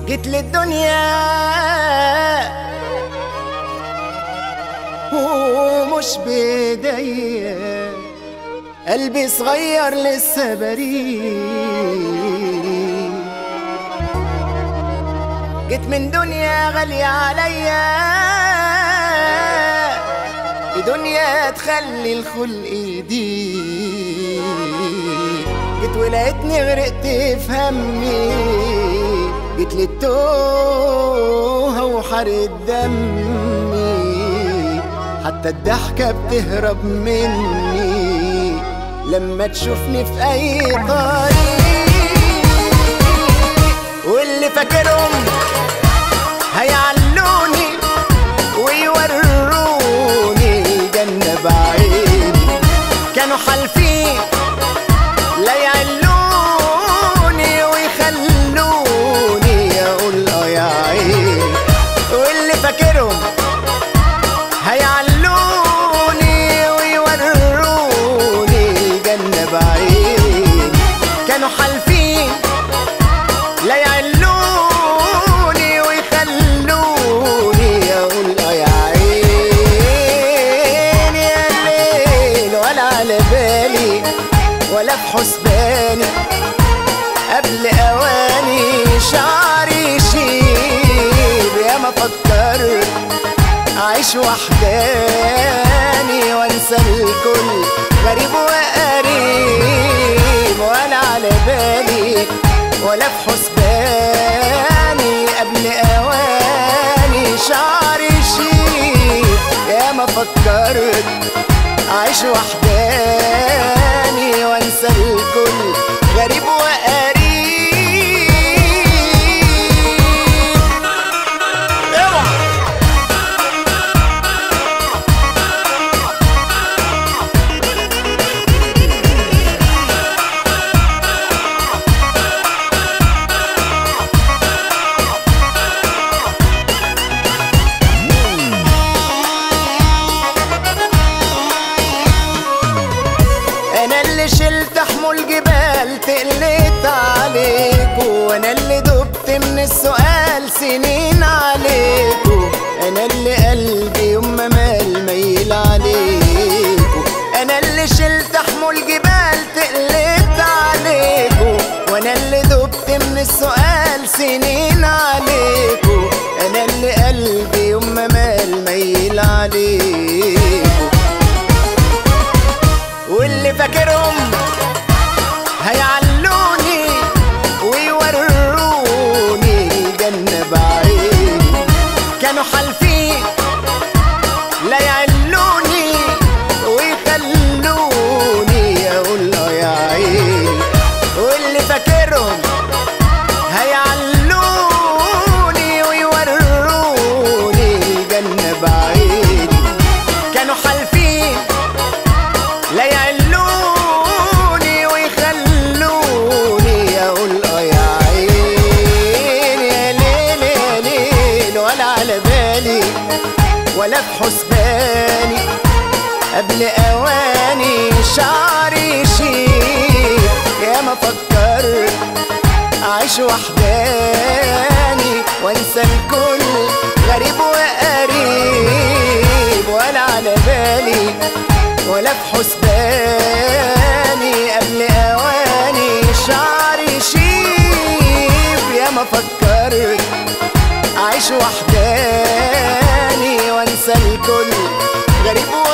جيت للدنيا ومش بإيديا، قلبي صغير لسه بريء. جيت من دنيا غالية عليا، دنيا تخلي الخلق ضيق. جيت ولقيتني غرقت في همي، جيت للتوهة وحرقت دمي، حتى الضحكة بتهرب مني لما تشوفني في أي طريق. واللي فاكرهم هيعلوني ويوروني الجنة بعيني، كانوا حالفين لا يعلوني ويخلوني أقول يا عيني. واللي فاكرهم هيعلوني ويوروني الجنة بعيني، كانوا حالفين لا يعلوني ويخلوني أقول يا عيني. يا الليل ولا على بالي ولا في حسباني، قبل أواني شعري يشيب. يا ما فكرت أعيش وحداني وأنسى الكل غريب وقريب، ولا على بالي ولا في حسباني، قبل أواني شعري يشيب. يا ما فكرت أعيش وحداني وأنسى الكل غريب وقريب. شلت حمول جبال تقلت عليكو، انا اللي دبت من السؤال سنين عليكو، انا اللي قلبي يوم ما مال ميل عليكو، انا اللي شلت حمول جبال تقلت عليكو، وانا اللي دبت من السؤال سنين عليكو، انا اللي قلبي يوم ما مال ميل عليكو. واللي فاكرهم هيعلوني ويوروني الجنة بعيني، كانوا حالفين لا يعلوني ويخلوني أقول يا عيني. واللي فاكرهم هيعلوني ويوروني الجنة بعيني، كانوا حالفين لا يعلوني ويخلوني أقول يا عيني. يا ليل يا ليل ولا على بالي ولا في حسباني، قبل أواني شعري يشيب. يا ما فكرت أعيش وحداني وأنسى الكل غريب وقريب، ولا على بالي ولا في حسباني، قبل أواني شعري يشيب. يا ما فكرت أعيش وحداني وأنسى الكل غريب